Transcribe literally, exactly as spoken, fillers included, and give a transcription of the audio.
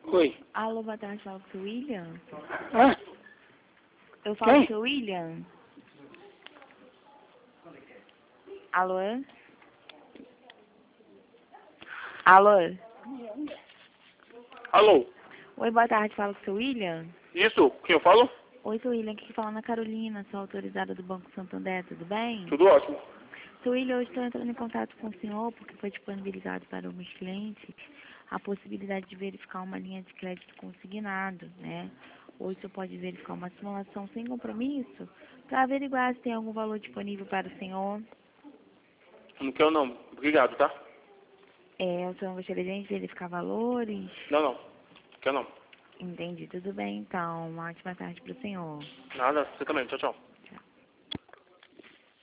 Oi. Alô, boa tarde, fala com o seu William? Hã? Eu falo Quem? com o seu William? Alô? Alô? Alô? Oi, boa tarde, fala com o seu William? Isso? Quem eu falo? Oi, seu William, aqui fala Ana Carolina, sou autorizada do Banco Santander, tudo bem? Tudo ótimo. Seu William, eu estou entrando em contato com o senhor porque foi disponibilizado para os meus clientes a possibilidade de verificar uma linha de crédito consignado, né? Hoje o senhor pode verificar uma simulação sem compromisso para averiguar se tem algum valor disponível para o senhor. Não quero não. Obrigado, tá? É, o senhor gostaria de verificar valores? Não, não. Quero não. Entendi, tudo bem então. Uma ótima tarde para o senhor. Nada, você também. Tchau, tchau.